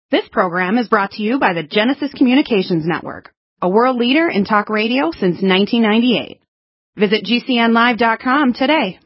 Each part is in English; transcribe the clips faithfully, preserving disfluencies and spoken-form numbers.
This program is brought to you by the Genesis Communications Network, a world leader in talk radio since nineteen ninety-eight. Visit G C N live dot com today.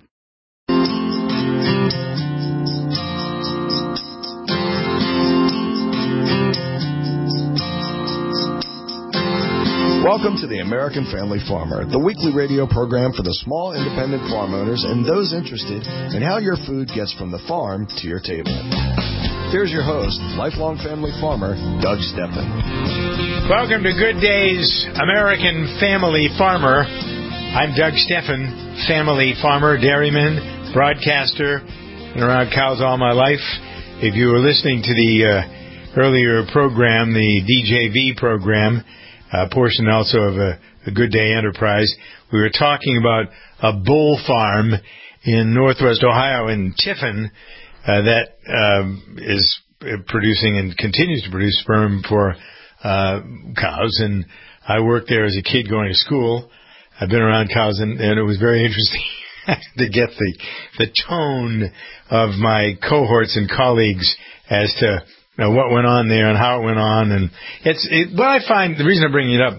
Welcome to the American Family Farmer, the weekly radio program for the small independent farm owners and those interested in how your food gets from the farm to your table. Here's your host, lifelong family farmer, Doug Steffen. Welcome to Good Days, American Family Farmer. I'm Doug Steffen, family farmer, dairyman, broadcaster, been around cows all my life. If you were listening to the uh, earlier program, the D J V program, a portion also of a, a Good Day Enterprise, we were talking about a bull farm in northwest Ohio in Tiffin uh, that um, is producing and continues to produce sperm for uh, cows. And I worked there as a kid going to school. I've been around cows, and, and it was very interesting to get the the tone of my cohorts and colleagues as to you know, what went on there and how it went on. And it's it, what I find, the reason I'm bringing it up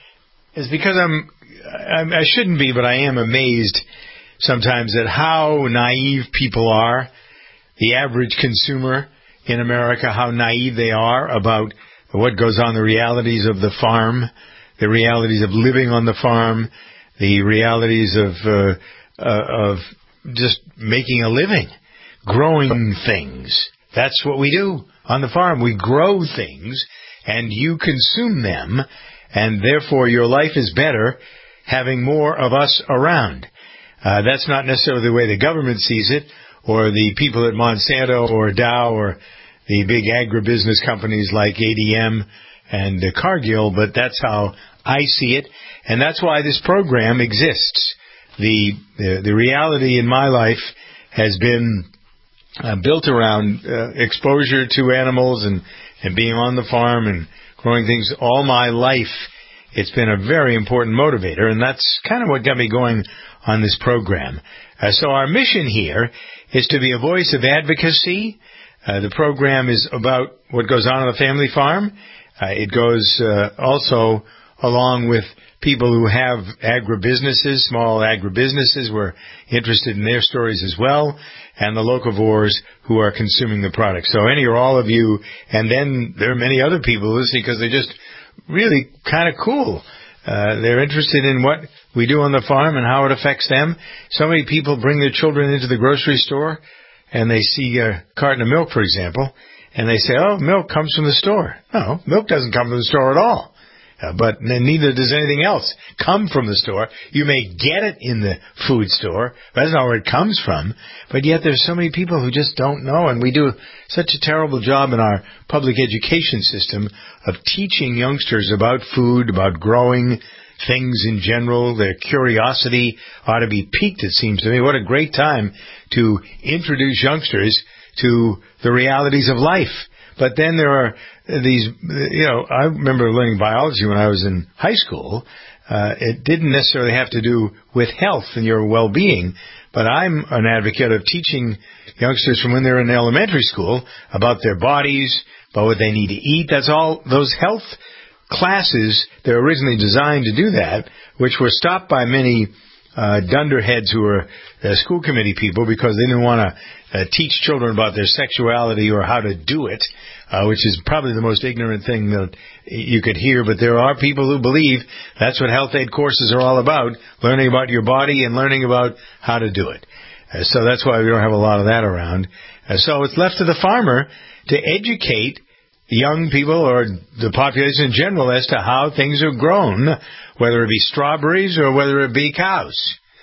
is because I'm, I'm I shouldn't be, but I am amazed sometimes at how naive people are. The average consumer in America, how naive they are about what goes on, the realities of the farm, the realities of living on the farm, the realities of uh, uh, of just making a living, growing things. That's what we do on the farm. We grow things, and you consume them, and therefore your life is better having more of us around. Uh, that's not necessarily the way the government sees it, or the people at Monsanto or Dow or the big agribusiness companies like A D M and uh, Cargill, but that's how I see it, and that's why this program exists. The the, the reality in my life has been uh, built around uh, exposure to animals and, and being on the farm and growing things all my life. It's been a very important motivator, and that's kind of what got me going on this program. Uh, so our mission here is to be a voice of advocacy. Uh, the program is about what goes on on the family farm. Uh, it goes uh, also along with people who have agribusinesses, small agribusinesses. We're interested in their stories as well, and the locavores who are consuming the product. So any or all of you, and then there are many other people listening because they're just really kind of cool. Uh, they're interested in what we do on the farm and how it affects them. So many people bring their children into the grocery store and they see a carton of milk, for example, and they say, oh, milk comes from the store. No, milk doesn't come from the store at all. Uh, but neither does anything else come from the store. You may get it in the food store, but that's not where it comes from. But yet there's so many people who just don't know, and we do such a terrible job in our public education system of teaching youngsters about food, about growing things in general. Their curiosity ought to be piqued, it seems to me. What a great time to introduce youngsters to the realities of life. But then there are these, you know, I remember learning biology when I was in high school. Uh, it didn't necessarily have to do with health and your well-being, but I'm an advocate of teaching youngsters from when they're in elementary school about their bodies, about what they need to eat. That's all those health classes. They're originally designed to do that, which were stopped by many uh, dunderheads who were uh, school committee people because they didn't want to uh, teach children about their sexuality or how to do it, uh, which is probably the most ignorant thing that you could hear. But there are people who believe that's what health aid courses are all about, learning about your body and learning about how to do it. Uh, so that's why we don't have a lot of that around. Uh, so it's left to the farmer to educate young people or the population in general as to how things are grown, whether it be strawberries or whether it be cows.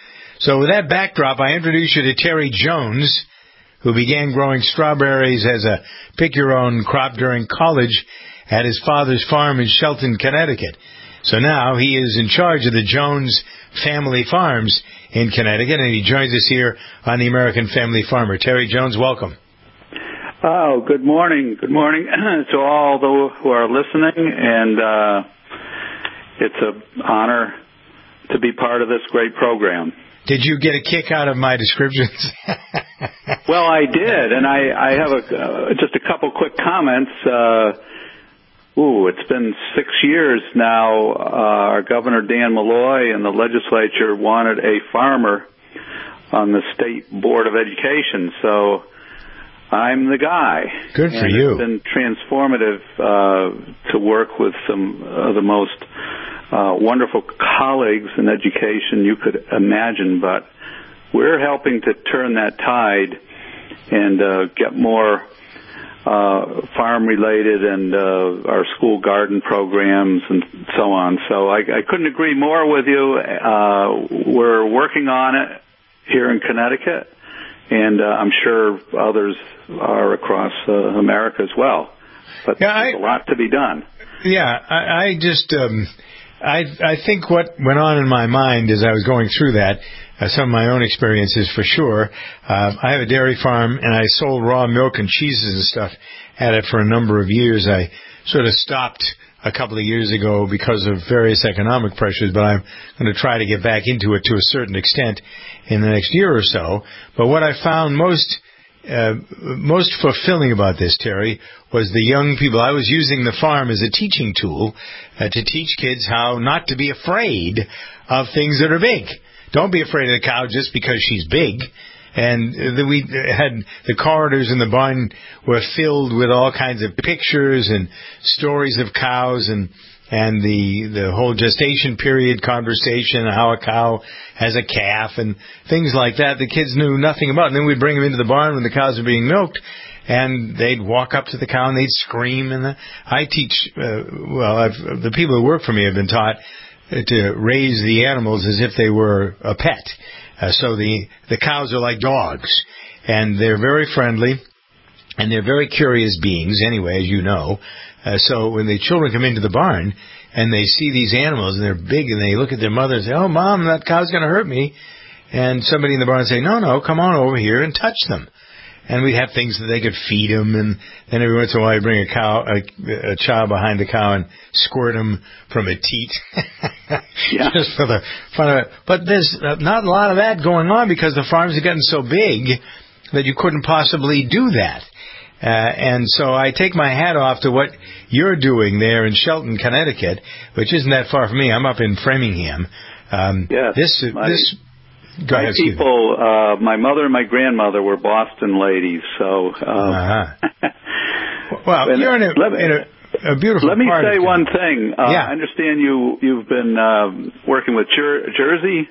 So with that backdrop, I introduce you to Terry Jones, who began growing strawberries as a pick-your-own crop during college at his father's farm in Shelton, Connecticut. So now he is in charge of the Jones Family Farms in Connecticut, and he joins us here on the American Family Farmer. Terry Jones, welcome. Oh, good morning. Good morning to all those who are listening, and uh, it's an honor to be part of this great program. Did you get a kick out of my descriptions? Well, I did, and I, I have a, uh, just a couple quick comments. Uh, ooh, it's been six years now. Uh, our Governor Dan Malloy and the legislature wanted a farmer on the State Board of Education, so I'm the guy. Good for and you. It's been transformative uh, to work with some of the most uh, wonderful colleagues in education you could imagine, but we're helping to turn that tide and uh, get more uh, farm-related and uh, our school garden programs and so on. So I, I couldn't agree more with you. Uh, we're working on it here in Connecticut, and uh, I'm sure others are across uh, America as well. But yeah, there's I, a lot to be done. Yeah, I, I just, um, I, I think what went on in my mind as I was going through that, uh, some of my own experiences for sure. Uh, I have a dairy farm, and I sold raw milk and cheeses and stuff at it for a number of years. I sort of stopped a couple of years ago because of various economic pressures, but I'm going to try to get back into it to a certain extent in the next year or so. But what I found most uh, most fulfilling about this, Terry, was the young people. I was using the farm as a teaching tool uh, to teach kids how not to be afraid of things that are big. Don't be afraid of the cow just because she's big. And the, we had the corridors in the barn were filled with all kinds of pictures and stories of cows and and the the whole gestation period conversation, how a cow has a calf and things like that. The kids knew nothing about. And then we'd bring them into the barn when the cows were being milked, and they'd walk up to the cow and they'd scream. And the, I teach, uh, well, I've, the people who work for me have been taught to raise the animals as if they were a pet. Uh, so the, the cows are like dogs, and they're very friendly, and they're very curious beings anyway, as you know. Uh, so when the children come into the barn and they see these animals and they're big and they look at their mother and say, "Oh, Mom, that cow's going to hurt me." And somebody in the barn say, "No, no, come on over here and touch them." And we'd have things that they could feed them, and then every once in a while I'd bring a cow, a, a child behind the cow and squirt them from a teat. Yeah. Just for the fun of it. But there's not a lot of that going on because the farms have gotten so big that you couldn't possibly do that. Uh, and so I take my hat off to what you're doing there in Shelton, Connecticut, which isn't that far from me. I'm up in Framingham. Um, yes, this, my, this, go my ahead, people, uh, my mother and my grandmother were Boston ladies, so. Um, uh-huh. Well, and you're in a, let me, in a, a beautiful Let me part say of one thing. Uh, yeah. I understand you, you've been uh, working with Jer- Jersey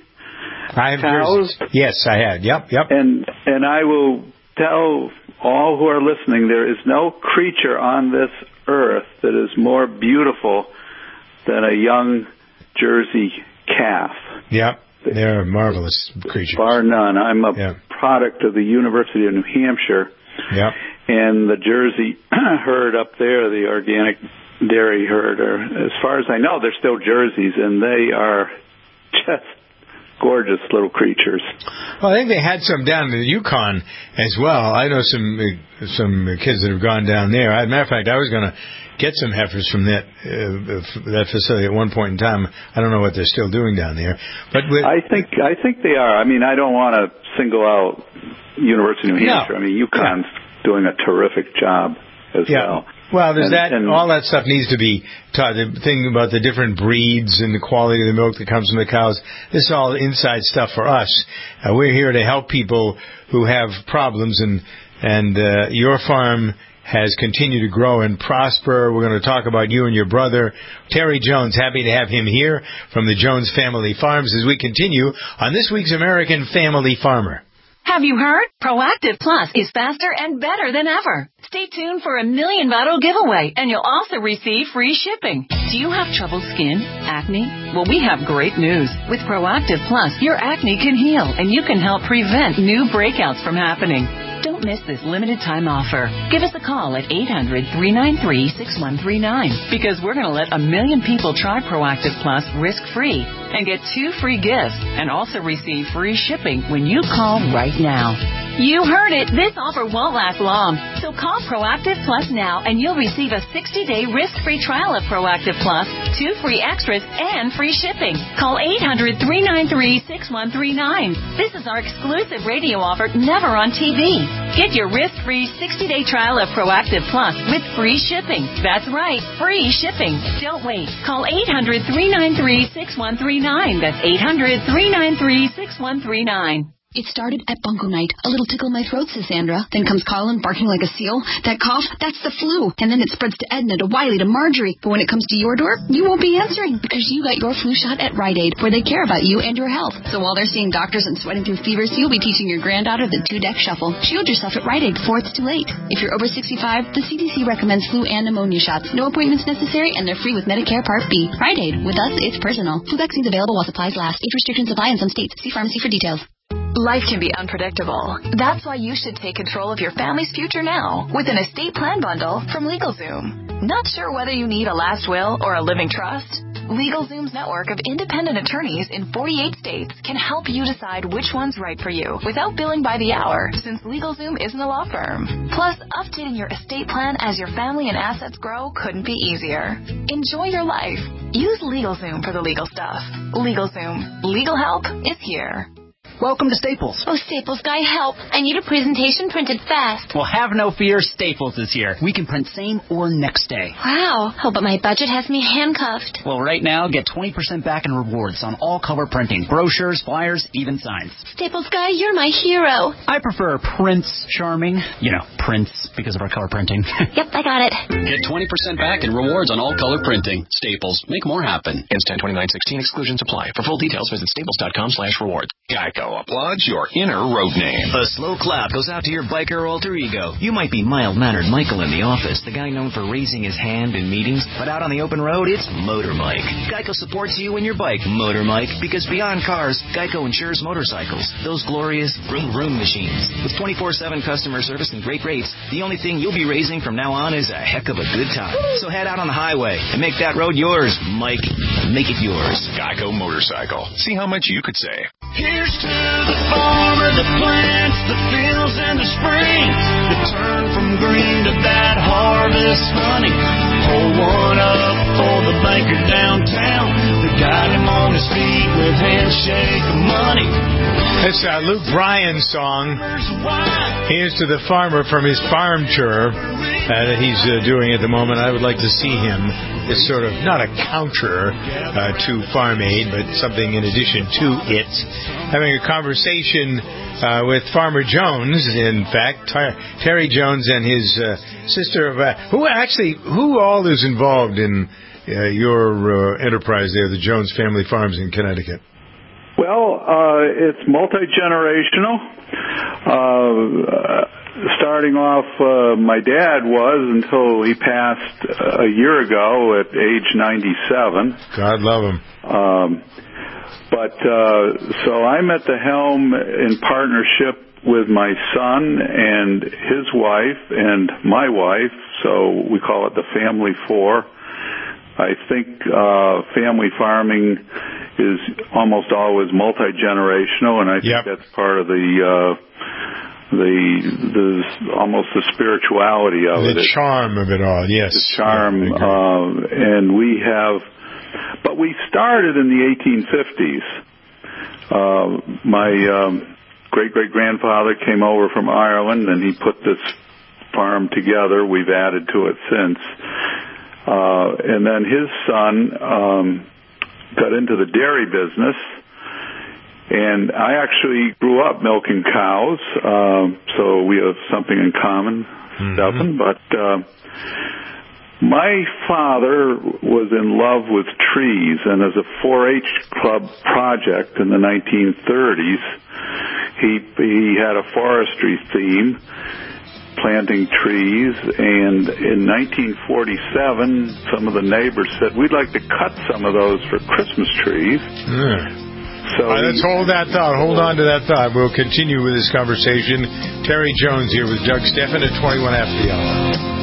I have cows. Jersey. Yes, I had. Yep, yep. And, and I will tell all who are listening, there is no creature on this earth that is more beautiful than a young Jersey calf. Yep, they're marvelous creatures. Bar none. I'm a yep. product of the University of New Hampshire. Yep. And the Jersey herd up there, the organic dairy herd, are, as far as I know, they're still Jerseys, and they are just gorgeous little creatures. Well, I think they had some down in the Yukon as well. I know some uh, some kids that have gone down there. As a matter of fact, I was going to get some heifers from that uh, that facility at one point in time. I don't know what they're still doing down there, but with, I think I think they are. I mean, I don't want to single out University of New Hampshire. No. I mean, UConn's yeah. doing a terrific job as yeah. well. Well, there's and, that. And, all that stuff needs to be taught. The thing about the different breeds and the quality of the milk that comes from the cows. This is all inside stuff for us. Uh, we're here to help people who have problems, and and uh, your farm has continued to grow and prosper. We're going to talk about you and your brother, Terry Jones. Happy to have him here from the Jones Family Farms as we continue on this week's American Family Farmer. Have you heard? Proactive Plus is faster and better than ever. Stay tuned for a million bottle giveaway, and you'll also receive free shipping. Do you have troubled skin? Acne? Well, we have great news. With Proactive Plus, your acne can heal, and you can help prevent new breakouts from happening. Don't miss this limited time offer. Give us a call at eight hundred, three nine three, six one three nine because we're going to let a million people try Proactive Plus risk-free and get two free gifts and also receive free shipping when you call right now. You heard it. This offer won't last long. So call Proactive Plus now and you'll receive a sixty-day risk-free trial of Proactive Plus, two free extras, and free shipping. Call eight hundred, three nine three, six one three nine. This is our exclusive radio offer, never on T V. Get your risk-free sixty-day trial of Proactive Plus with free shipping. That's right, free shipping. Don't wait. Call eight hundred, three nine three, six one three nine. That's eight hundred, three nine three, six one three nine. It started at bunko night. A little tickle in my throat, says Sandra. Then comes Colin barking like a seal. That cough, that's the flu. And then it spreads to Edna, to Wiley, to Marjorie. But when it comes to your door, you won't be answering because you got your flu shot at Rite Aid, where they care about you and your health. So while they're seeing doctors and sweating through fevers, you'll be teaching your granddaughter the two-deck shuffle. Shield yourself at Rite Aid before it's too late. If you're over sixty-five, the C D C recommends flu and pneumonia shots. No appointments necessary, and they're free with Medicare Part B. Rite Aid. With us, it's personal. Flu vaccines available while supplies last. Age restrictions apply in some states. See pharmacy for details. Life can be unpredictable. That's why you should take control of your family's future now with an estate plan bundle from LegalZoom. Not sure whether you need a last will or a living trust? LegalZoom's network of independent attorneys in forty-eight states can help you decide which one's right for you without billing by the hour, since LegalZoom isn't a law firm. Plus, updating your estate plan as your family and assets grow couldn't be easier. Enjoy your life. Use LegalZoom for the legal stuff. LegalZoom. Legal help is here. Welcome to Staples. Oh, Staples guy, help. I need a presentation printed fast. Well, have no fear. Staples is here. We can print same or next day. Wow. Oh, but my budget has me handcuffed. Well, right now, get twenty percent back in rewards on all color printing. Brochures, flyers, even signs. Staples guy, you're my hero. I prefer Prince Charming. You know, Prince, because of our color printing. Yep, I got it. Get twenty percent back in rewards on all color printing. Staples. Make more happen. Ends ten twenty-nine sixteen. Exclusions apply. For full details, visit staples.com slash rewards. Geico applauds your inner road name. A slow clap goes out to your biker alter ego. You might be mild-mannered Michael in the office, the guy known for raising his hand in meetings, but out on the open road, it's Motor Mike. Geico supports you and your bike, Motor Mike, because beyond cars, Geico insures motorcycles, those glorious vroom-vroom machines. With twenty-four seven customer service and great rates, the only thing you'll be raising from now on is a heck of a good time. So head out on the highway and make that road yours, Mike. Make it yours. Geico Motorcycle. See how much you could save. Here's to the farmer that plants the fields in the spring, that turn from green to that harvest honey. Pour one up for the banker downtown that got him on his feet with handshake of money. That's uh, Luke Bryan's song. Here's to the farmer from his farm tour uh, that he's uh, doing at the moment. I would like to see him as sort of not a counter uh, to Farm Aid, but something in addition to it. Having a conversation uh, with Farmer Jones, in fact, Ter- Terry Jones and his uh, sister, uh, who actually, who all is involved in uh, your uh, enterprise there, the Jones Family Farms in Connecticut? Well, uh, it's multi-generational. Uh, starting off, uh, my dad was until he passed a year ago at age ninety-seven. God love him. Um, but, uh, so I'm at the helm in partnership with my son and his wife and my wife, so we call it the Family Four. I think uh, family farming is almost always multi-generational, and I think yep. that's part of the uh, the the almost the spirituality of the it. The charm of it all, yes. The charm, yeah, uh, and we have, but we started in the eighteen fifties. Uh, my um, great-great-grandfather came over from Ireland, and he put this farm together. We've added to it since. Uh, and then his son um, got into the dairy business, and I actually grew up milking cows, uh, so we have something in common, mm-hmm. Stephen. But uh, my father was in love with trees, and as a four H club project in the nineteen thirties, he he had a forestry theme, planting trees, and in nineteen forty-seven, some of the neighbors said, we'd like to cut some of those for Christmas trees. Yeah. So right, let's hold that thought. Hold on to that thought. We'll continue with this conversation. Terry Jones here with Doug Steffen at twenty-one after the hour.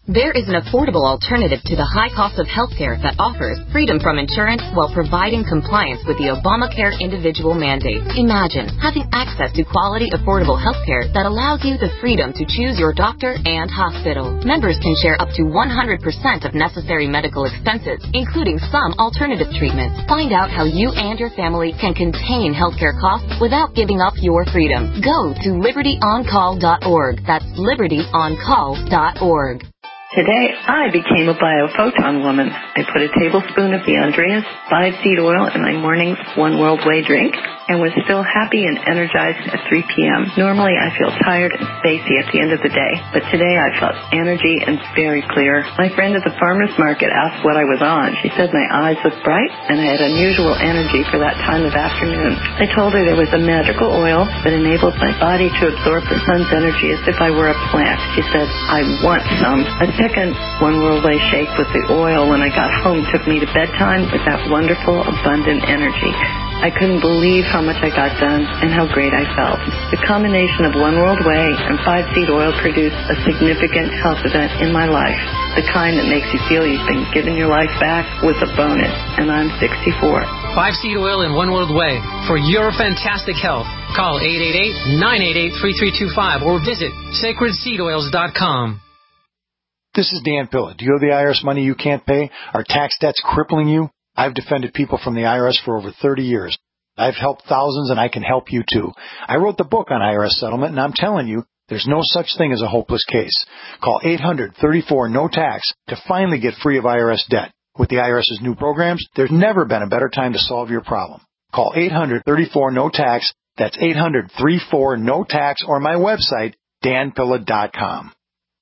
There is an affordable alternative to the high cost of healthcare that offers freedom from insurance while providing compliance with the Obamacare individual mandate. Imagine having access to quality, affordable healthcare that allows you the freedom to choose your doctor and hospital. Members can share up to one hundred percent of necessary medical expenses, including some alternative treatments. Find out how you and your family can contain healthcare costs without giving up your freedom. Go to liberty on call dot org. That's liberty on call dot org. Today, I became a biophoton woman. I put a tablespoon of the Andreas five-seed oil in my morning's One World Way drink and was still happy and energized at three p.m. Normally, I feel tired and spacey at the end of the day, but today I felt energy and very clear. My friend at the farmer's market asked what I was on. She said my eyes looked bright and I had unusual energy for that time of afternoon. I told her there was a magical oil that enabled my body to absorb the sun's energy as if I were a plant. She said, I want some. A second One World Way shake with the oil when I got home took me to bedtime with that wonderful, abundant energy. I couldn't believe how much I got done and how great I felt. The combination of One World Way and five-seed oil produced a significant health event in my life. The kind that makes you feel you've been given your life back was a bonus, and I'm sixty-four. Five-seed oil and One World Way. For your fantastic health, call eight eight eight, nine eight eight, three three two five or visit sacred seed oils dot com. This is Dan Pilla. Do you owe the I R S money you can't pay? Are tax debts crippling you? I've defended people from the I R S for over thirty years. I've helped thousands, and I can help you, too. I wrote the book on I R S settlement, and I'm telling you, there's no such thing as a hopeless case. Call eight hundred, thirty-four, no tax to finally get free of I R S debt. With the I R S's new programs, there's never been a better time to solve your problem. Call eight hundred, thirty-four, no tax. That's eight hundred, thirty-four, no tax, or my website, dan pilla dot com.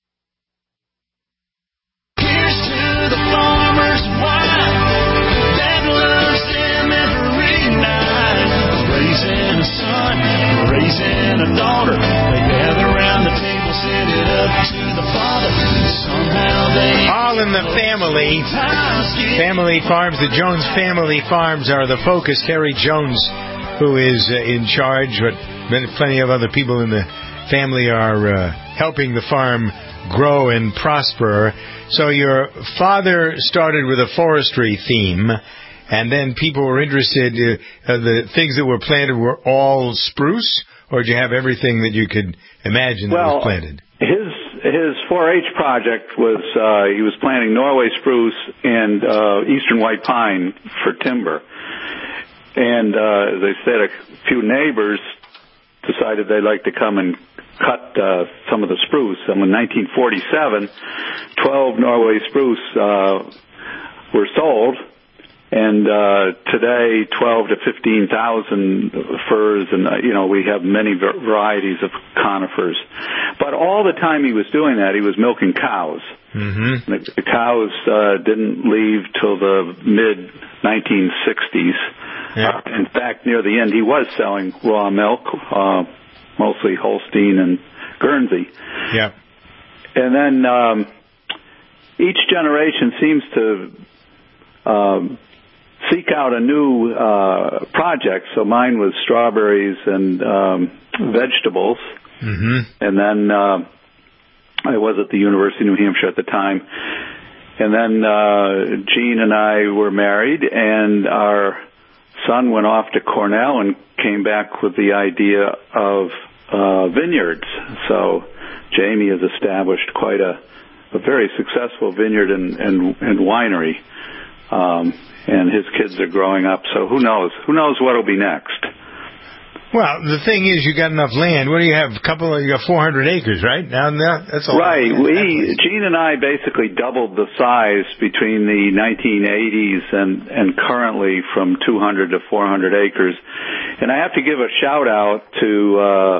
Here's to the farmer's wife that loves him every night. Raising a son, raising a daughter. They gather around the table, send it up to the father. Somehow they all in the family. Family Farms, the Jones Family Farms are the focus. Terry Jones, who is uh, in charge, but plenty of other people in the family are uh, helping the farm grow and prosper. So your father started with a forestry theme, and then people were interested. Uh, uh, the things that were planted were all spruce, or did you have everything that you could imagine that well, was planted? His his four H project was uh, he was planting Norway spruce and uh, eastern white pine for timber, and uh, as I said, a few neighbors decided they'd like to come and cut uh, some of the spruce. And in nineteen forty-seven, twelve Norway spruce uh, were sold, and uh, today twelve to fifteen thousand firs, and uh, you know we have many varieties of conifers. But all the time he was doing that, he was milking cows. Mm-hmm. The, the cows uh, didn't leave till the mid nineteen sixties. Yeah. Uh, in fact, near the end, he was selling raw milk. Uh, mostly Holstein and Guernsey. Yeah. And then um, each generation seems to um, seek out a new uh, project. So mine was strawberries and um, vegetables. Mm-hmm. And then uh, I was at the University of New Hampshire at the time. And then uh, Jean and I were married, and our son went off to Cornell and came back with the idea of uh, vineyards. So Jamie has established quite a, a very successful vineyard and, and, and winery. Um, and his kids are growing up, so who knows? Who knows what'll be next? Well, the thing is, you got enough land. What do you have? A couple of, you got four hundred acres, right? Now, now that's all. Right. We, Gene and I basically doubled the size between the nineteen eighties and, and currently from two hundred to four hundred acres. And I have to give a shout out to, uh,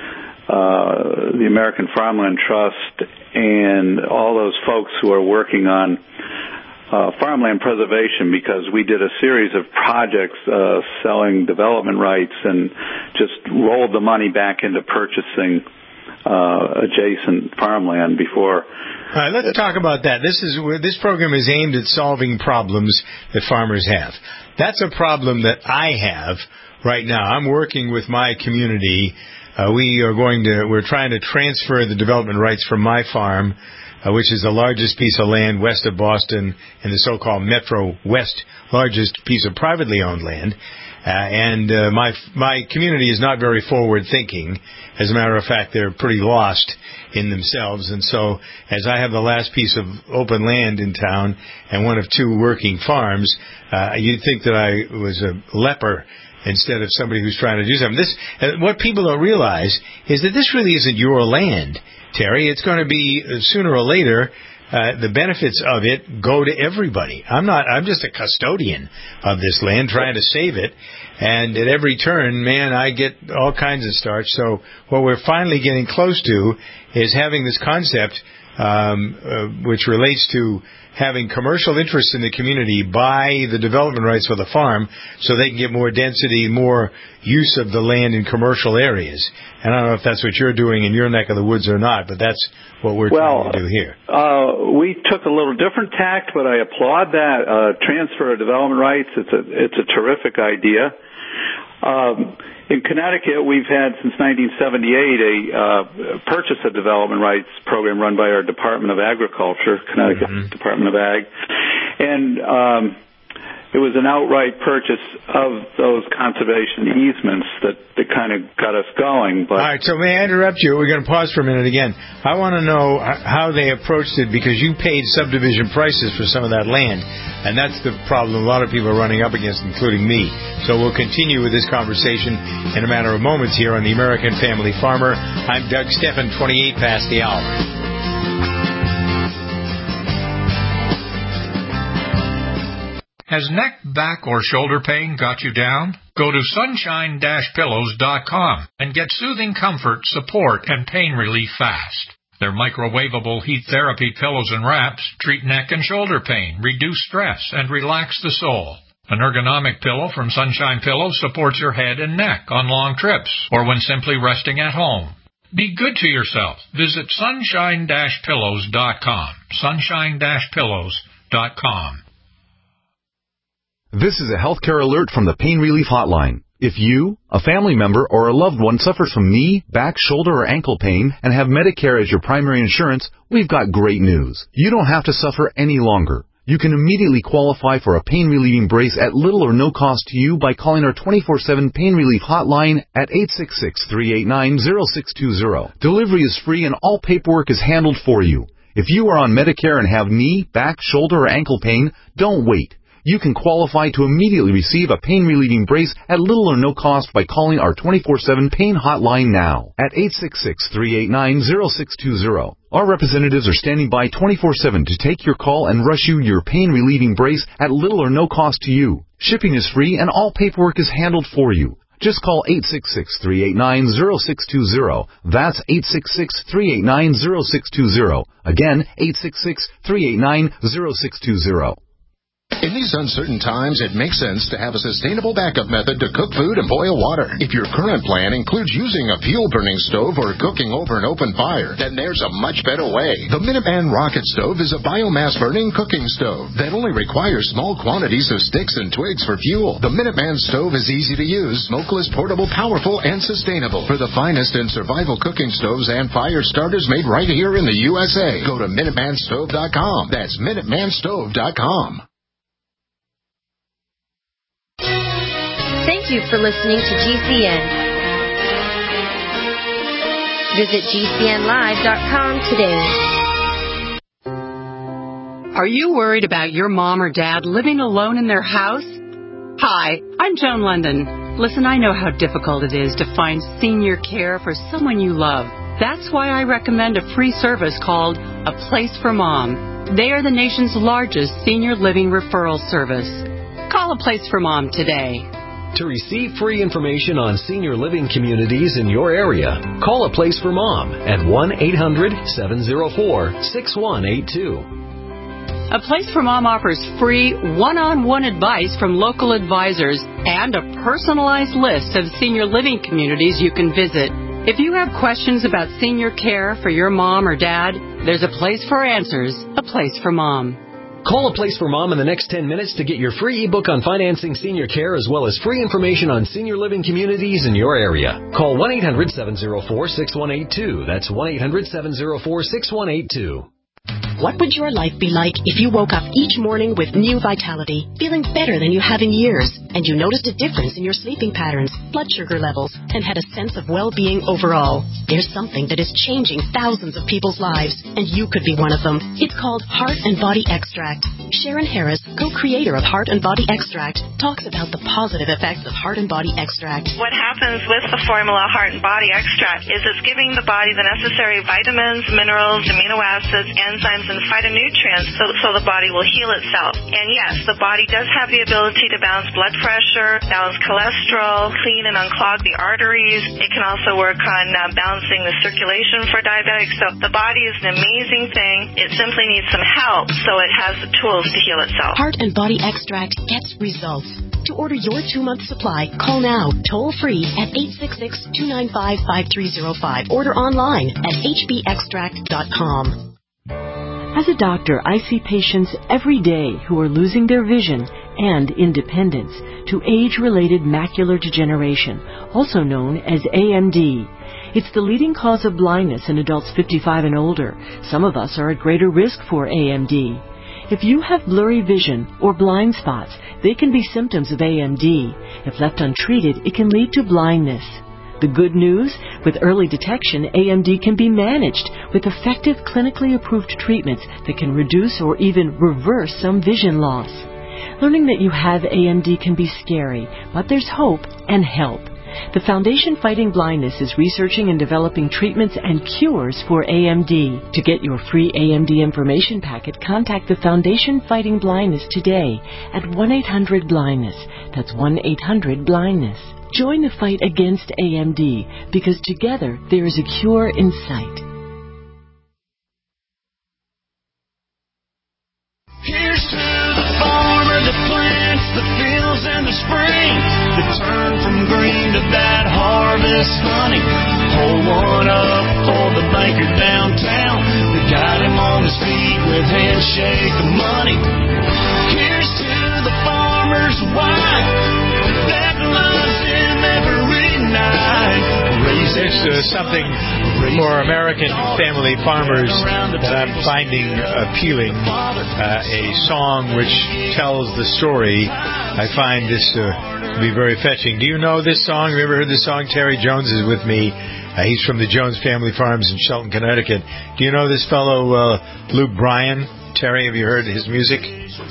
uh, the American Farmland Trust and all those folks who are working on Uh, farmland preservation, because we did a series of projects uh, selling development rights and just rolled the money back into purchasing uh, adjacent farmland before. All right, let's talk about that. This is this program is aimed at solving problems that farmers have. That's a problem that I have right now. I'm working with my community. Uh, we are going to we're trying to transfer the development rights from my farm uh, which is the largest piece of land west of Boston in the so-called Metro West, largest piece of privately owned land. Uh, and uh, my my community is not very forward-thinking. As a matter of fact, they're pretty lost in themselves. And so, as I have the last piece of open land in town and one of two working farms, uh, you'd think that I was a leper instead of somebody who's trying to do something. This, uh, what people don't realize is that this really isn't your land, Terry. It's going to be, uh, sooner or later, Uh, the benefits of it go to everybody. I'm not, I'm just a custodian of this land trying to save it. And at every turn, man, I get all kinds of starch. So what we're finally getting close to is having this concept, um, uh, which relates to having commercial interests in the community buy the development rights for the farm so they can get more density, more use of the land in commercial areas. And I don't know if that's what you're doing in your neck of the woods or not, but that's what we're well, trying to do here. Uh, we took a little different tact, but I applaud that. Uh, transfer of development rights, it's a, it's a terrific idea. Um, in Connecticut, we've had since nineteen seventy-eight a uh, purchase of development rights program run by our Department of Agriculture, Connecticut mm-hmm. Department of Ag. And um, it was an outright purchase of those conservation easements that, that kind of got us going. But all right, so may I interrupt you? We're going to pause for a minute again. I want to know how they approached it, because you paid subdivision prices for some of that land, and that's the problem a lot of people are running up against, including me. So we'll continue with this conversation in a matter of moments here on the American Family Farmer. I'm Doug Steffen, twenty-eight past the hour. Has neck, back, or shoulder pain got you down? Go to sunshine dash pillows dot com and get soothing comfort, support, and pain relief fast. Their microwavable heat therapy pillows and wraps treat neck and shoulder pain, reduce stress, and relax the soul. An ergonomic pillow from Sunshine Pillows supports your head and neck on long trips or when simply resting at home. Be good to yourself. Visit sunshine dash pillows dot com. sunshine dash pillows dot com. This is a healthcare alert from the Pain Relief Hotline. If you, a family member, or a loved one suffers from knee, back, shoulder, or ankle pain and have Medicare as your primary insurance, we've got great news. You don't have to suffer any longer. You can immediately qualify for a pain-relieving brace at little or no cost to you by calling our twenty-four seven Pain Relief Hotline at eight six six, three eight nine, zero six two zero. Delivery is free and all paperwork is handled for you. If you are on Medicare and have knee, back, shoulder, or ankle pain, don't wait. You can qualify to immediately receive a pain-relieving brace at little or no cost by calling our twenty-four seven Pain Hotline now at eight six six, three eight nine, zero six two zero. Our representatives are standing by twenty-four seven to take your call and rush you your pain-relieving brace at little or no cost to you. Shipping is free and all paperwork is handled for you. Just call eight six six, three eight nine, zero six two zero. That's eight six six, three eight nine, zero six two zero. Again, eight six six, three eight nine, zero six two zero. In these uncertain times, it makes sense to have a sustainable backup method to cook food and boil water. If your current plan includes using a fuel-burning stove or cooking over an open fire, then there's a much better way. The Minuteman Rocket Stove is a biomass-burning cooking stove that only requires small quantities of sticks and twigs for fuel. The Minuteman Stove is easy to use, smokeless, portable, powerful, and sustainable. For the finest in survival cooking stoves and fire starters made right here in the U S A, go to minuteman stove dot com. That's minuteman stove dot com. Thank you for listening to G C N. Visit G C N live dot com today. Are you worried about your mom or dad living alone in their house? Hi, I'm Joan London. Listen, I know how difficult it is to find senior care for someone you love. That's why I recommend a free service called A Place for Mom. They are the nation's largest senior living referral service. Call A Place for Mom today. To receive free information on senior living communities in your area, call A Place for Mom at one eight hundred, seven oh four, six one eight two. A Place for Mom offers free one-on-one advice from local advisors and a personalized list of senior living communities you can visit. If you have questions about senior care for your mom or dad, there's a place for answers, A Place for Mom. Call A Place for Mom in the next ten minutes to get your free ebook on financing senior care as well as free information on senior living communities in your area. Call one eight hundred, seven oh four, six one eight two. That's one eight hundred, seven oh four, six one eight two. What would your life be like if you woke up each morning with new vitality, feeling better than you have in years, and you noticed a difference in your sleeping patterns, blood sugar levels, and had a sense of well-being overall? There's something that is changing thousands of people's lives, and you could be one of them. It's called Heart and Body Extract. Sharon Harris, co-creator of Heart and Body Extract, talks about the positive effects of Heart and Body Extract. What happens with the formula Heart and Body Extract is it's giving the body the necessary vitamins, minerals, amino acids, enzymes, and phytonutrients so, so the body will heal itself. And yes, the body does have the ability to balance blood pressure, balance cholesterol, clean and unclog the arteries. It can also work on uh, balancing the circulation for diabetics. So the body is an amazing thing. It simply needs some help so it has the tools to heal itself. Heart and Body Extract gets results. To order your two-month supply, call now, toll-free at eight six six, two nine five, five three zero five. Order online at h b extract dot com. As a doctor, I see patients every day who are losing their vision and independence to age-related macular degeneration, also known as A M D. It's the leading cause of blindness in adults fifty-five and older. Some of us are at greater risk for A M D. If you have blurry vision or blind spots, they can be symptoms of A M D. If left untreated, it can lead to blindness. The good news, with early detection, A M D can be managed with effective clinically approved treatments that can reduce or even reverse some vision loss. Learning that you have A M D can be scary, but there's hope and help. The Foundation Fighting Blindness is researching and developing treatments and cures for A M D. To get your free A M D information packet, contact the Foundation Fighting Blindness today at one eight hundred blindness. That's one eight hundred blindness. Join the fight against A M D, because together there is a cure in sight. Here's to the farmer that plants the fields in the spring, that turn from green to that harvest honey. Hold one up for the banker downtown that got him on his feet with handshake of money. Here's to the farmer's wife that loves him every night. There's uh, something for American family farmers that I'm finding appealing. Uh, a song which tells the story. I find this uh, to be very fetching. Do you know this song? Have you ever heard this song? Terry Jones is with me. Uh, he's from the Jones Family Farms in Shelton, Connecticut. Do you know this fellow, uh, Luke Bryan? Terry, have you heard his music?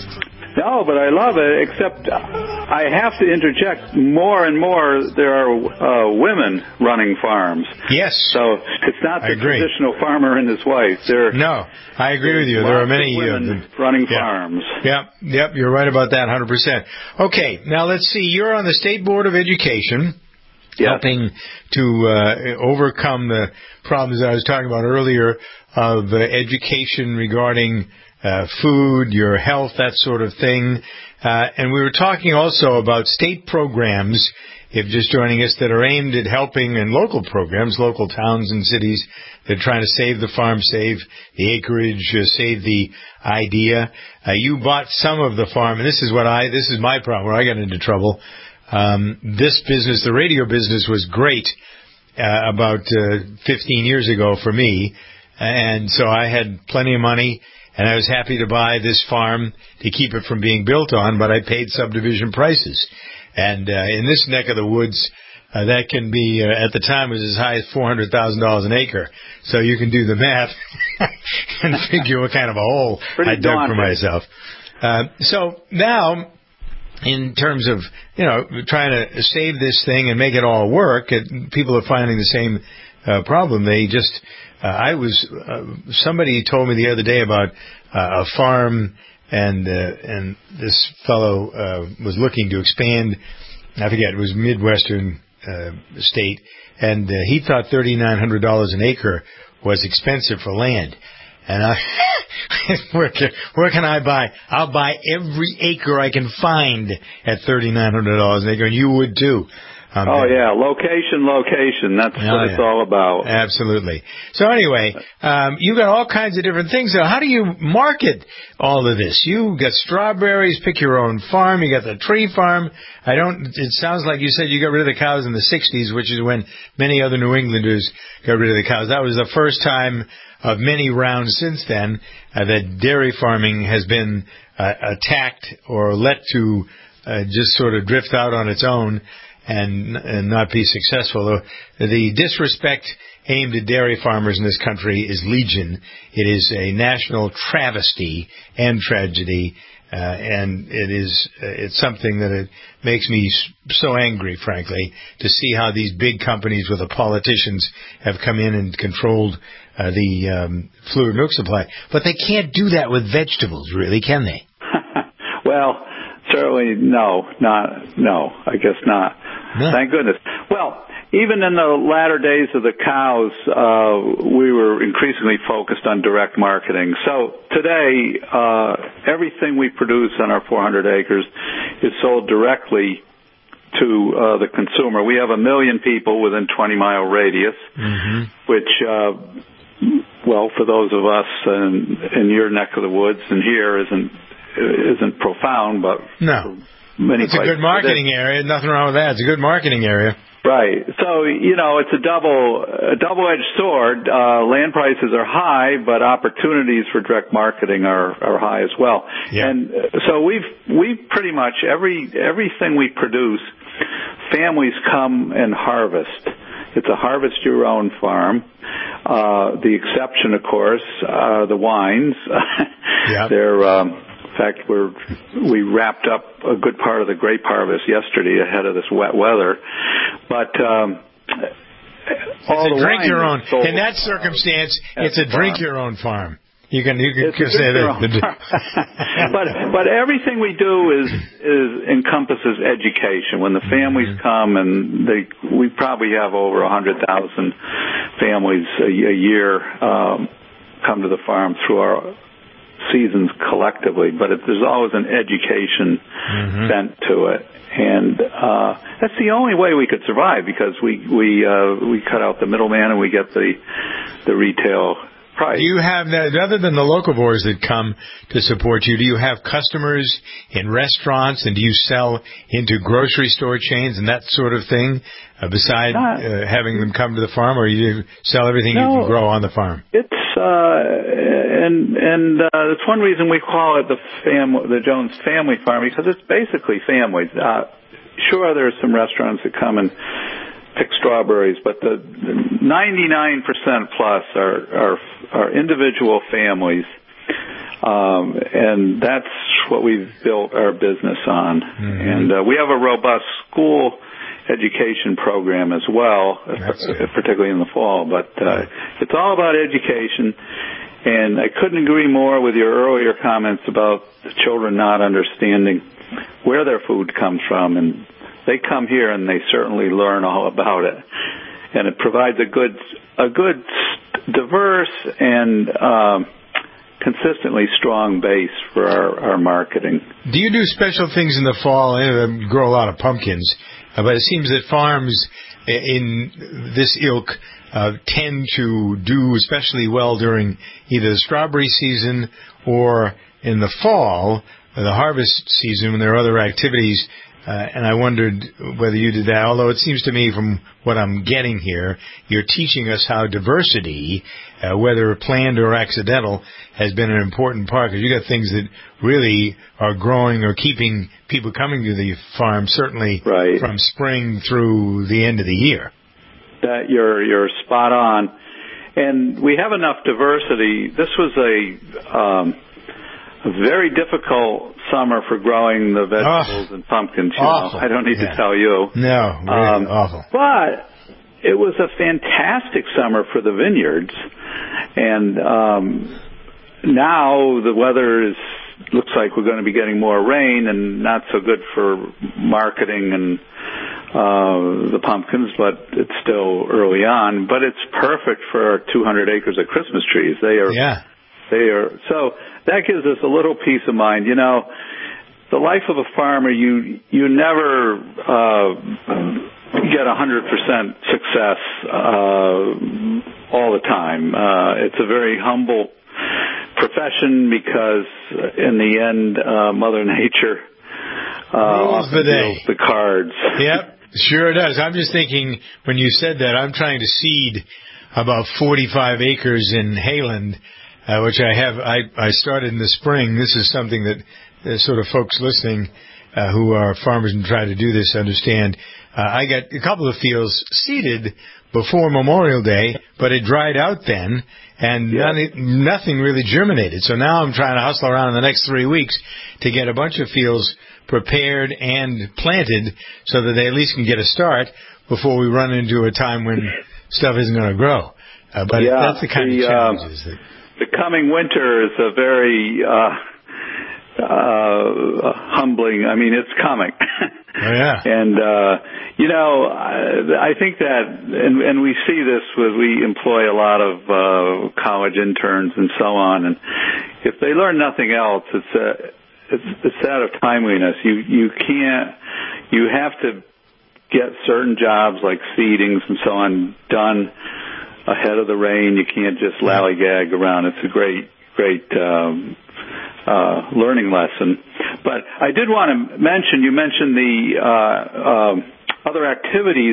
No, but I love it, except I have to interject more and more there are uh, women running farms. Yes. So it's not the traditional farmer and his wife. They're, no, I agree with you. There are many women uh, running yeah. farms. Yep, yep, you're right about that one hundred percent. Okay, now let's see. You're on the State Board of Education. Yep. Helping to uh, overcome the problems I was talking about earlier of uh, education regarding uh, food, your health, that sort of thing. Uh, and we were talking also about state programs, if just joining us, that are aimed at helping, and local programs, local towns and cities that are trying to save the farm, save the acreage, uh, save the idea. Uh, you bought some of the farm, and this is what I, this is my problem, where I got into trouble. Um, this business, the radio business, was great uh, about uh, fifteen years ago for me, and so I had plenty of money, and I was happy to buy this farm to keep it from being built on, but I paid subdivision prices. And uh, in this neck of the woods, uh, that can be, uh, at the time, was as high as four hundred thousand dollars an acre. So you can do the math and figure what kind of a hole Pretty I dug daunting. for myself. Uh, so now, in terms of, you know, trying to save this thing and make it all work, it, people are finding the same uh, problem. They just, uh, I was, uh, somebody told me the other day about uh, a farm, and uh, and this fellow uh, was looking to expand, I forget, it was Midwestern uh, state, and uh, he thought thirty-nine hundred dollars an acre was expensive for land. And I, where, can, where can I buy? I'll buy every acre I can find at thirty-nine hundred dollars an acre, and you would too. Um, oh, yeah, location, location. That's oh, what it's yeah. all about. Absolutely. So anyway, um, you got all kinds of different things. So how do you market all of this? You got strawberries, pick your own farm. You got the tree farm. I don't, it sounds like you said you got rid of the cows in the sixties, which is when many other New Englanders got rid of the cows. That was the first time of many rounds since then uh, that dairy farming has been uh, attacked or let to uh, just sort of drift out on its own and, and not be successful. The disrespect aimed at dairy farmers in this country is legion. It is a national travesty and tragedy. Uh, and it is, uh, it's something that it makes me so angry, frankly, to see how these big companies with the politicians have come in and controlled uh, the um, fluid milk supply. But they can't do that with vegetables, really, can they? Well, certainly no, not, no, I guess not. No. Thank goodness. Well, even in the latter days of the cows, uh, we were increasingly focused on direct marketing. So today, uh, everything we produce on our four hundred acres is sold directly to uh, the consumer. We have a million people within twenty mile radius, mm-hmm. which, uh, well, for those of us in, in your neck of the woods and here isn't isn't profound, but no, many it's a good marketing area. Nothing wrong with that. It's a good marketing area. Right. So, you know, it's a double, a double-edged sword. Uh, land prices are high, but opportunities for direct marketing are, are high as well. Yeah. And so we've, we've pretty much every, everything we produce, families come and harvest. It's a harvest your own farm. Uh, the exception, of course, are the wines. Yeah. They're, um, in fact, we're, we wrapped up a good part of the grape harvest yesterday ahead of this wet weather. But um, all it's a the drink your own. Sold, in that circumstance, uh, it's a drink farm. your own farm. You can you can it's say that. but but everything we do is is encompasses education. When the families mm-hmm. come, and they we probably have over a hundred thousand families a, a year um, come to the farm through our seasons collectively, but it, there's always an education mm-hmm. bent to it, and uh, that's the only way we could survive because we we uh, we cut out the middleman and we get the the retail price. Do you have that other than the locavores that come to support you? Do you have customers in restaurants, and do you sell into grocery store chains and that sort of thing? Uh, besides uh, having them come to the farm, or you sell everything no, you can grow on the farm? It's uh, and and uh, that's one reason we call it the fam the Jones Family Farm, because it's basically families. Uh, sure, there's some restaurants that come and pick strawberries, but the ninety-nine percent plus are are, are individual families. Um, and that's what we've built our business on. Mm-hmm. And uh, we have a robust school education program as well, particularly in the fall. But uh, it's all about education. And I couldn't agree more with your earlier comments about the children not understanding where their food comes from. And they come here and they certainly learn all about it. And it provides a good, a good, diverse and um, consistently strong base for our, our marketing. Do you do special things in the fall? I grow a lot of pumpkins, but it seems that farms in this ilk uh, tend to do especially well during either the strawberry season or in the fall, the harvest season, when there are other activities. Uh, and I wondered whether you did that, although it seems to me from what I'm getting here, you're teaching us how diversity, uh, whether planned or accidental, has been an important part, because you got things that really are growing or keeping people coming to the farm, certainly right. from spring through the end of the year. That you're, you're spot on. And we have enough diversity. This was a... Um, A very difficult summer for growing the vegetables oh, and pumpkins. You awful. know, I don't need yeah. to tell you. No, really um, awful. But it was a fantastic summer for the vineyards, and um, now the weather is looks like we're going to be getting more rain, and not so good for marketing and uh, the pumpkins. But it's still early on. But it's perfect for our two hundred acres of Christmas trees. They are. Yeah. They are so that gives us a little peace of mind. You know, the life of a farmer, you you never uh, get a hundred percent success uh, all the time. Uh, it's a very humble profession because, in the end, uh, Mother Nature uh, the deals the cards. Yep, sure does. I'm just thinking when you said that, I'm trying to seed about forty-five acres in Hayland, uh, which I have. I, I started in the spring. This is something that uh, sort of folks listening uh, who are farmers and try to do this understand. Uh, I got a couple of fields seeded before Memorial Day, but it dried out then, and yeah. none, nothing really germinated. So now I'm trying to hustle around in the next three weeks to get a bunch of fields prepared and planted so that they at least can get a start before we run into a time when stuff isn't going to grow. Uh, but yeah, that's the kind the, of challenges. Uh, that... The coming winter is a very uh, uh, humbling. I mean, it's coming. Oh, yeah. And, uh, you know, I, I think that, and, and we see this with, we employ a lot of uh, college interns and so on, and if they learn nothing else, it's a, it's, it's that of timeliness. You, you can't, you have to get certain jobs like seedings and so on done ahead of the rain. You can't just lollygag around. It's a great, great um, uh, learning lesson. But I did want to mention, you mentioned the uh, um, other activities.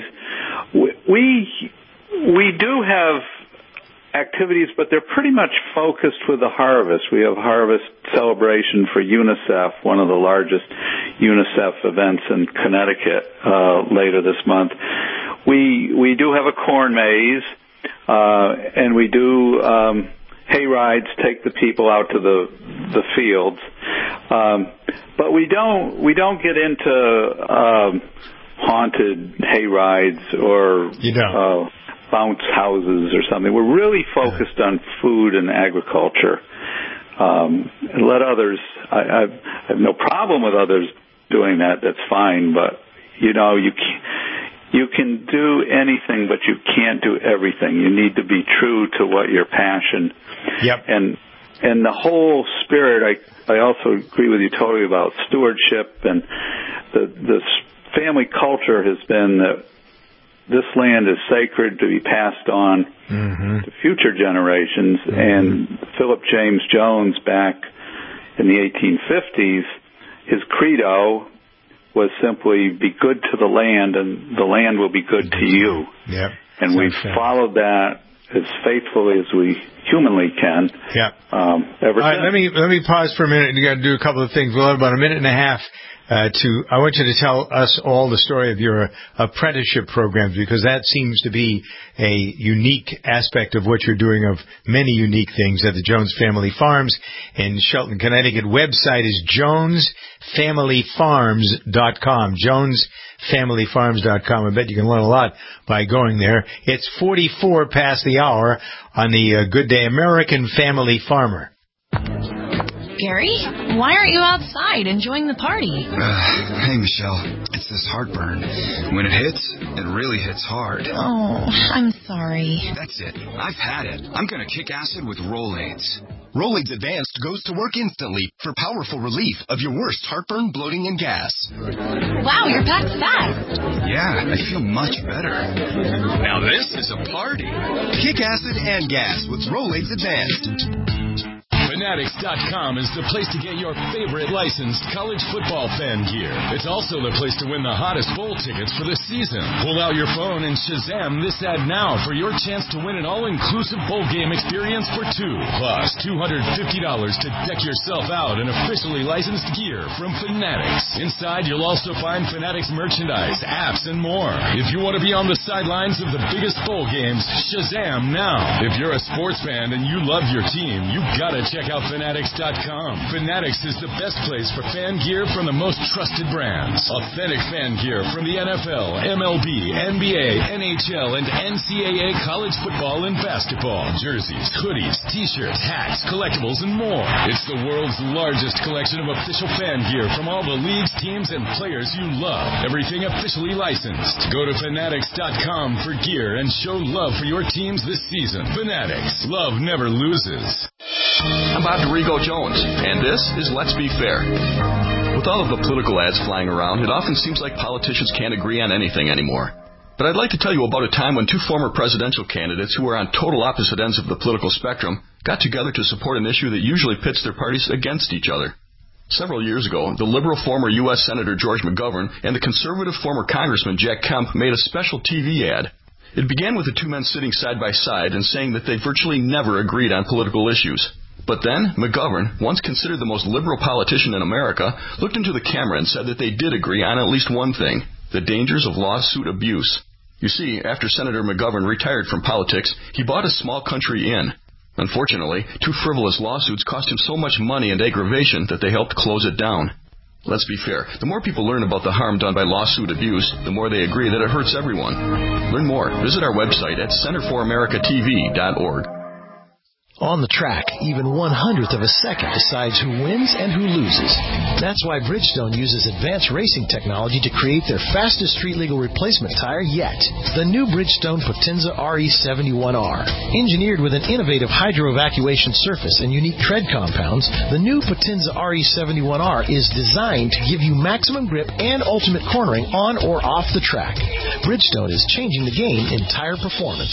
We we do have activities, but they're pretty much focused with the harvest. We have harvest celebration for UNICEF, one of the largest UNICEF events in Connecticut uh, later this month. We we do have a corn maze, uh, and we do um, hay rides, take the people out to the the fields. Um, but we don't we don't get into um, haunted hay rides or you don't. Uh, bounce houses or something. We're really focused on food and agriculture. Um, and let others, I, I have no problem with others doing that. That's fine. But, you know, you can, you can do anything, but you can't do everything. You need to be true to what your passion. Yep. And, and the whole spirit, I, I also agree with you totally about stewardship, and the, the family culture has been that this land is sacred to be passed on mm-hmm. to future generations. Mm-hmm. And Philip James Jones, back in the eighteen fifties, his credo was simply be good to the land, and the land will be good to you. Yep. And Sounds we've fair. followed that as faithfully as we humanly can. Yeah. Um, ever All right, since. let me let me pause for a minute. You got to do a couple of things. We'll have about a minute and a half. Uh, to, I want you to tell us all the story of your apprenticeship programs, because that seems to be a unique aspect of what you're doing, of many unique things at the Jones Family Farms in Shelton, Connecticut. Website is jones family farms dot com. jones family farms dot com. I bet you can learn a lot by going there. It's forty-four past the hour on the uh, Good Day American Family Farmer. Gary, why aren't you outside enjoying the party? Uh, hey, Michelle. It's this heartburn. When it hits, it really hits hard. Oh, I'm sorry. That's it. I've had it. I'm going to kick acid with Rolaids. Rolaids Advanced goes to work instantly for powerful relief of your worst heartburn, bloating, and gas. Wow, you're packed fast. Yeah, I feel much better. Now this is a party. Kick acid and gas with Rolaids Advanced. Fanatics dot com is the place to get your favorite licensed college football fan gear. It's also the place to win the hottest bowl tickets for the season. Pull out your phone and Shazam this ad now for your chance to win an all-inclusive bowl game experience for two. Plus, two hundred fifty dollars to deck yourself out in officially licensed gear from Fanatics. Inside, you'll also find Fanatics merchandise, apps, and more. If you want to be on the sidelines of the biggest bowl games, Shazam now. If you're a sports fan and you love your team, you gotta check out Fanatics dot com. Fanatics is the best place for fan gear from the most trusted brands. Authentic fan gear from the N F L, M L B, N B A, N H L, and N C double A college football and basketball. Jerseys, hoodies, t-shirts, hats, collectibles, and more. It's the world's largest collection of official fan gear from all the leagues, teams, and players you love. Everything officially licensed. Go to Fanatics dot com for gear and show love for your teams this season. Fanatics. Love never loses. I'm Bob DeRigo Jones, and this is Let's Be Fair. With all of the political ads flying around, it often seems like politicians can't agree on anything anymore. But I'd like to tell you about a time when two former presidential candidates who were on total opposite ends of the political spectrum got together to support an issue that usually pits their parties against each other. Several years ago, the liberal former U S Senator George McGovern and the conservative former Congressman Jack Kemp made a special T V ad. It began with the two men sitting side by side and saying that they virtually never agreed on political issues. But then, McGovern, once considered the most liberal politician in America, looked into the camera and said that they did agree on at least one thing, the dangers of lawsuit abuse. You see, after Senator McGovern retired from politics, he bought a small country inn. Unfortunately, two frivolous lawsuits cost him so much money and aggravation that they helped close it down. Let's be fair. The more people learn about the harm done by lawsuit abuse, the more they agree that it hurts everyone. Learn more. Visit our website at center for america t v dot org. On the track, even one hundredth of a second decides who wins and who loses. That's why Bridgestone uses advanced racing technology to create their fastest street-legal replacement tire yet. The new Bridgestone Potenza R E seventy-one R. Engineered with an innovative hydro-evacuation surface and unique tread compounds, the new Potenza R E seventy-one R is designed to give you maximum grip and ultimate cornering on or off the track. Bridgestone is changing the game in tire performance.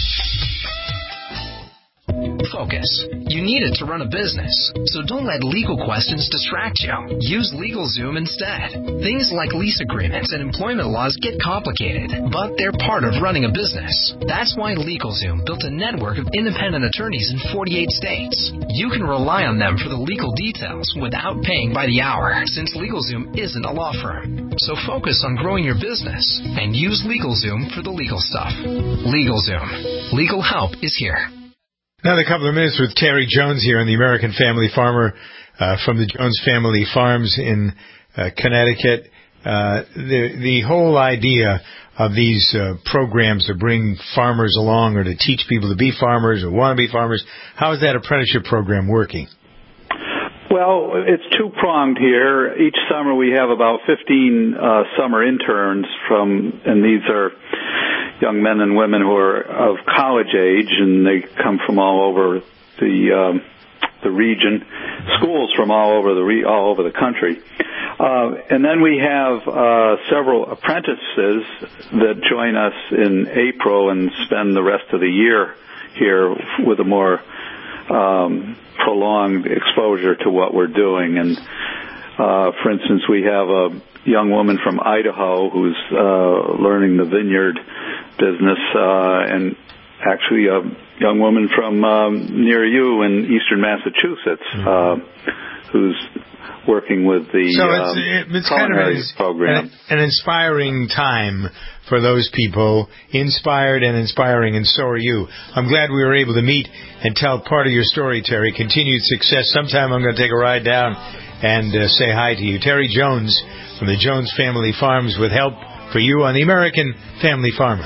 Focus. You need it to run a business, so don't let legal questions distract you. Use LegalZoom instead. Things like lease agreements and employment laws get complicated, but they're part of running a business. That's why LegalZoom built a network of independent attorneys in forty-eight states. You can rely on them for the legal details without paying by the hour, since LegalZoom isn't a law firm. So focus on growing your business and use LegalZoom for the legal stuff. LegalZoom. Legal help is here. Another couple of minutes with Terry Jones here on the American Family Farmer uh, from the Jones Family Farms in uh, Connecticut. Uh, the the whole idea of these uh, programs to bring farmers along or to teach people to be farmers or want to be farmers, how is that apprenticeship program working? Well, it's two-pronged here. Each summer we have about fifteen uh, summer interns from, and these are young men and women who are of college age, and they come from all over the um, the region, schools from all over the re- all over the country. Uh, and then we have uh, several apprentices that join us in April and spend the rest of the year here with a more um, prolonged exposure to what we're doing. And uh, for instance, we have a young woman from Idaho who's uh, learning the vineyard business, uh, and actually a young woman from um, near you in eastern Massachusetts, mm-hmm. uh, who's working with the so um, it's, it's culinary kind of program. An, an inspiring time for those people, inspired and inspiring, and so are you. I'm glad we were able to meet and tell part of your story, Terry. Continued success. Sometime I'm going to take a ride down and uh, say hi to you. Terry Jones from the Jones Family Farms with help for you on the American Family Farmer.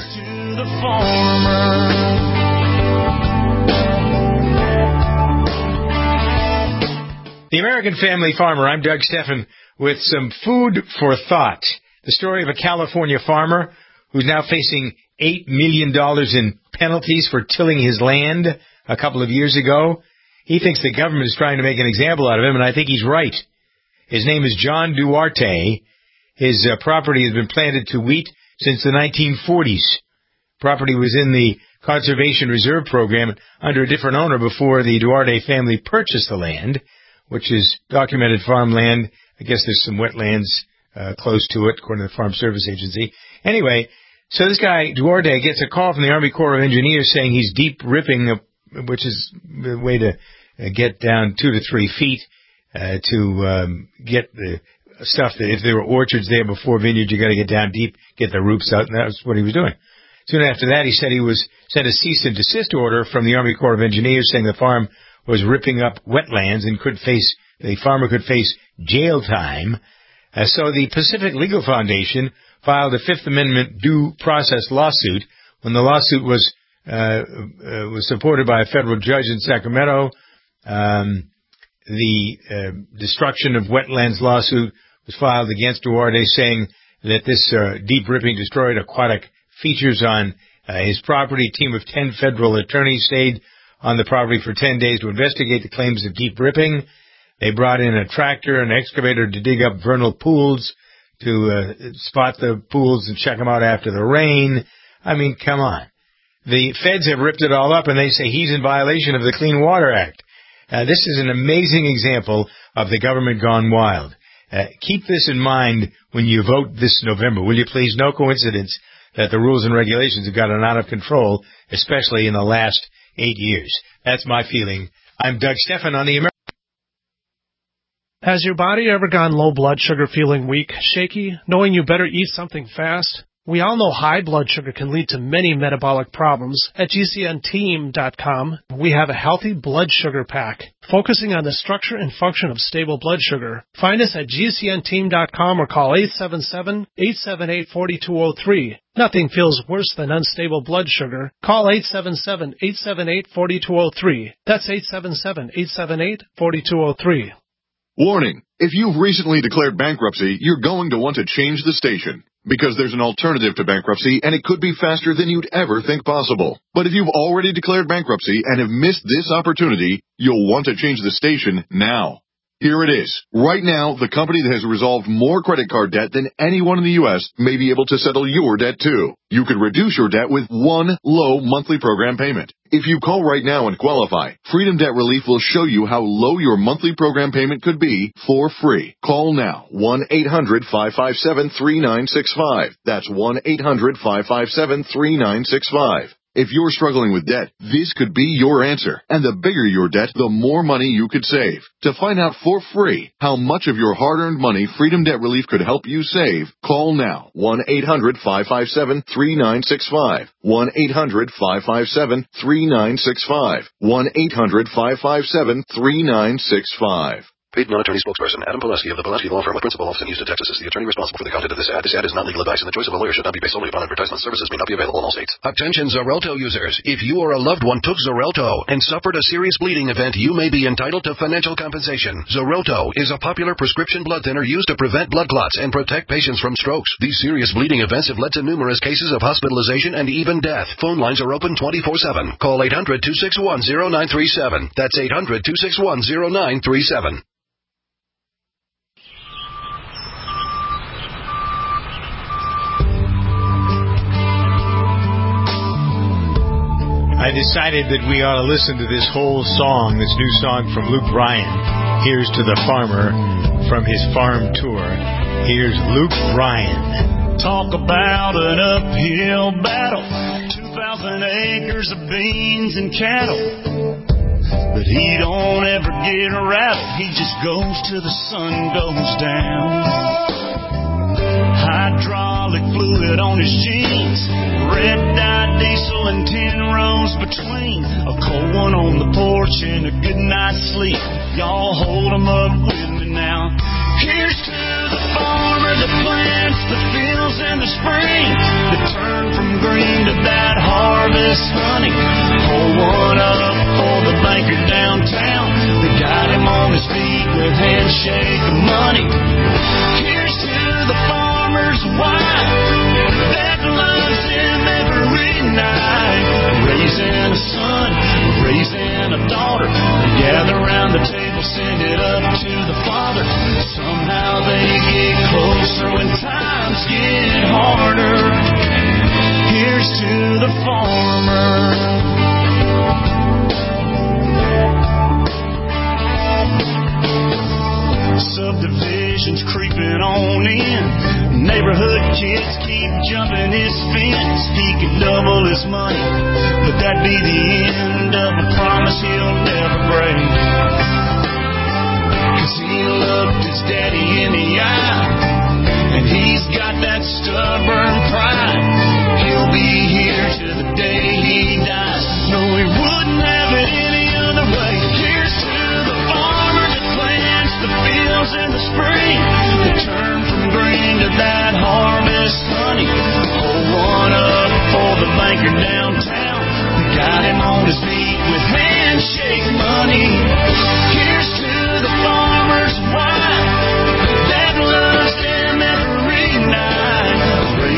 The American Family Farmer. I'm Doug Steffen with some food for thought. The story of a California farmer who's now facing eight million dollars in penalties for tilling his land a couple of years ago. He thinks the government is trying to make an example out of him, and I think he's right. His name is John Duarte. His uh, property has been planted to wheat since the nineteen forties. Property was in the Conservation Reserve Program under a different owner before the Duarte family purchased the land, which is documented farmland. I guess there's some wetlands uh, close to it, according to the Farm Service Agency. Anyway, so this guy, Duarte, gets a call from the Army Corps of Engineers saying he's deep ripping, uh, which is the way to uh, get down two to three feet uh, to um, get the stuff that if there were orchards there before vineyards, you got to get down deep, get the roots out, and that was what he was doing. Soon after that, he said he was sent a cease and desist order from the Army Corps of Engineers saying the farm was ripping up wetlands and could face, the farmer could face jail time. Uh, so the Pacific Legal Foundation filed a Fifth Amendment due process lawsuit. When the lawsuit was uh, uh, was supported by a federal judge in Sacramento, um, the uh, destruction of wetlands lawsuit was filed against Duarte, saying that this uh, deep ripping destroyed aquatic features on uh, his property. A team of ten federal attorneys stayed on the property for ten days to investigate the claims of deep ripping. They brought in a tractor and an excavator to dig up vernal pools, to uh, spot the pools and check them out after the rain. I mean, come on. The feds have ripped it all up, and they say he's in violation of the Clean Water Act. Uh, this is an amazing example of the government gone wild. Uh, keep this in mind when you vote this November, will you please? No coincidence that the rules and regulations have gotten out of control, especially in the last eight years. That's my feeling. I'm Doug Stephan on the American. Has your body ever gone low blood sugar, feeling weak, shaky, knowing you better eat something fast? We all know high blood sugar can lead to many metabolic problems. At G C N team dot com, we have a healthy blood sugar pack, focusing on the structure and function of stable blood sugar. Find us at G C N team dot com or call eight seven seven, eight seven eight, four two zero three. Nothing feels worse than unstable blood sugar. Call eight seven seven, eight seven eight, four two zero three. That's eight seven seven, eight seven eight, four two zero three. Warning, if you've recently declared bankruptcy, you're going to want to change the station. Because there's an alternative to bankruptcy, and it could be faster than you'd ever think possible. But if you've already declared bankruptcy and have missed this opportunity, you'll want to change the station now. Here it is. Right now, the company that has resolved more credit card debt than anyone in the U S may be able to settle your debt too. You could reduce your debt with one low monthly program payment. If you call right now and qualify, Freedom Debt Relief will show you how low your monthly program payment could be for free. Call now, one eight hundred, five five seven, three nine six five. That's one eight hundred, five five seven, three nine six five. If you're struggling with debt, this could be your answer. And the bigger your debt, the more money you could save. To find out for free how much of your hard-earned money Freedom Debt Relief could help you save, call now, one eight hundred, five five seven, three nine six five. one eight hundred, five five seven, three nine six five. one eight hundred, five five seven, three nine six five. Paid non-attorney spokesperson Adam Poleski of the Poleski Law Firm with principal office in Houston, Texas is the attorney responsible for the content of this ad. This ad is not legal advice, and the choice of a lawyer should not be based solely upon advertisement. Services may not be available in all states. Attention Xarelto users. If you or a loved one took Xarelto and suffered a serious bleeding event, you may be entitled to financial compensation. Xarelto is a popular prescription blood thinner used to prevent blood clots and protect patients from strokes. These serious bleeding events have led to numerous cases of hospitalization and even death. Phone lines are open twenty-four seven. Call eight hundred, two six one, zero nine three seven. That's eight hundred, two six one, zero nine three seven. I decided that we ought to listen to this whole song, this new song from Luke Bryan, Here's to the Farmer, from his farm tour. Here's Luke Bryan. Talk about an uphill battle, two thousand acres of beans and cattle. But he don't ever get rattled, he just goes till the sun goes down. Hydraulic fluid on his jeans, red dye diesel and ten rows between, a cold one on the porch and a good night's sleep. Y'all hold 'em up with me now. Here's to the farmer that plants the fields in the spring, that turn from green to that harvest honey. Hold one up for the banker downtown that got him on his feet with handshake money. Here's to the farmer's wife that loves him every night, raising a son, raising a daughter. They gather around the table, send it up to the Father. Somehow they get closer when times get harder. Here's to the farmer. Subdivisions creeping on in, neighborhood kids keep jumping his fence. He could double his money, but that'd be the end of a promise he'll never break. Cause he looked his daddy in the eye, and he's got that stubborn pride. He'll be here to the day he dies. No, he wouldn't have it any other way. Here's to the farmer that plants the fields in the spring, that turn from green to that harvest honey. Hold one up for the banker downtown that got him on his feet with handshake money. Here's to the farmer's wife that loves him every night,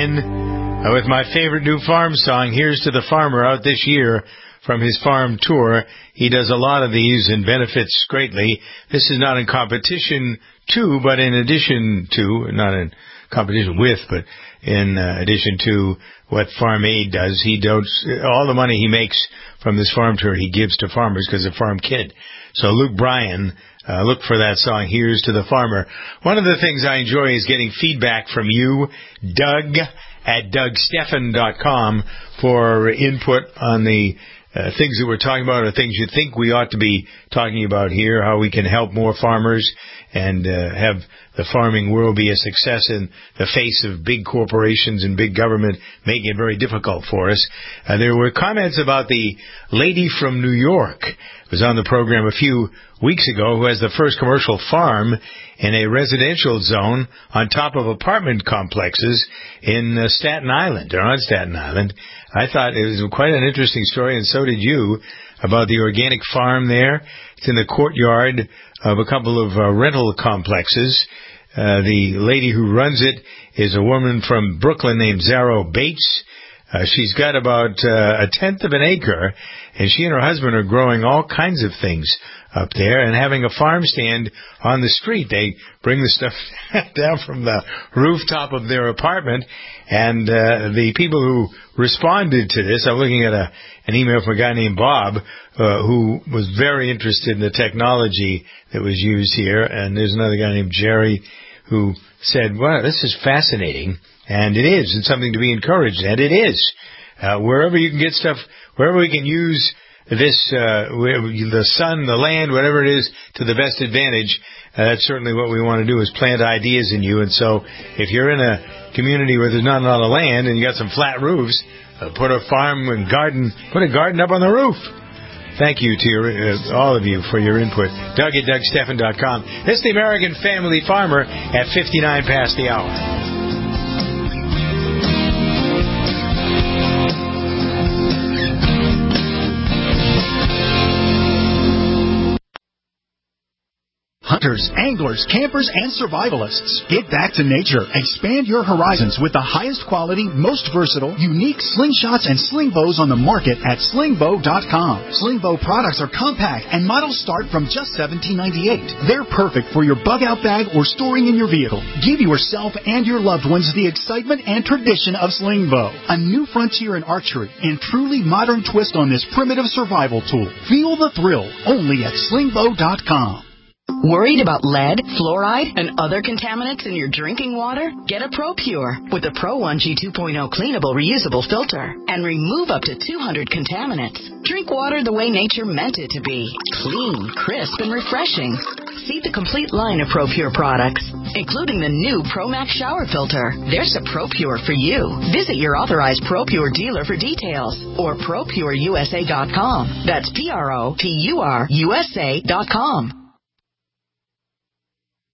Brian uh, with my favorite new farm song, Here's to the Farmer, out this year from his farm tour. He does a lot of these and benefits greatly. This is not in competition to, but in addition to, not in competition with, but in uh, addition to what Farm Aid does. He does all the money he makes from this farm tour he gives to farmers because of Farm Kid. So Luke Bryan, uh, look for that song, Here's to the Farmer. One of the things I enjoy is getting feedback from you, Doug, at Doug Stephan dot com, for input on the uh, things that we're talking about or things you think we ought to be talking about here, how we can help more farmers and uh, have the farming world be a success in the face of big corporations and big government making it very difficult for us. Uh, there were comments about the lady from New York who was on the program a few weeks ago who has the first commercial farm in a residential zone on top of apartment complexes in uh, Staten Island, or on Staten Island. I thought it was quite an interesting story, and so did you, about the organic farm there. It's in the courtyard of a couple of uh, rental complexes. Uh, the lady who runs it is a woman from Brooklyn named Zaro Bates. Uh, she's got about uh, a tenth of an acre, and she and her husband are growing all kinds of things up there and having a farm stand on the street. They bring the stuff down from the rooftop of their apartment, and uh, the people who responded to this, I'm looking at a, an email from a guy named Bob, uh, who was very interested in the technology that was used here, and there's another guy named Jerry who said, wow, this is fascinating, and it is. It's something to be encouraged, and it is. Uh, wherever you can get stuff, wherever we can use this, uh, the sun, the land, whatever it is, to the best advantage, uh, that's certainly what we want to do, is plant ideas in you. And so if you're in a community where there's not a lot of land and you got some flat roofs, uh, put a farm and garden, put a garden up on the roof. Thank you to your, uh, all of you for your input. Doug at Doug Stephan dot com. This is the American Family Farmer at fifty-nine past the hour. Hunters, anglers, campers, and survivalists. Get back to nature. Expand your horizons with the highest quality, most versatile, unique slingshots and sling bows on the market at sling bow dot com. Sling bow products are compact and models start from just seventeen ninety-eight. They're perfect for your bug-out bag or storing in your vehicle. Give yourself and your loved ones the excitement and tradition of sling bow. A new frontier in archery and truly modern twist on this primitive survival tool. Feel the thrill only at sling bow dot com. Worried about lead, fluoride, and other contaminants in your drinking water? Get a ProPure with the Pro one G two point oh cleanable reusable filter and remove up to two hundred contaminants. Drink water the way nature meant it to be. Clean, crisp, and refreshing. See the complete line of ProPure products, including the new ProMax shower filter. There's a ProPure for you. Visit your authorized ProPure dealer for details or Pro Pure U S A dot com. That's P R O P U R U S A dot com.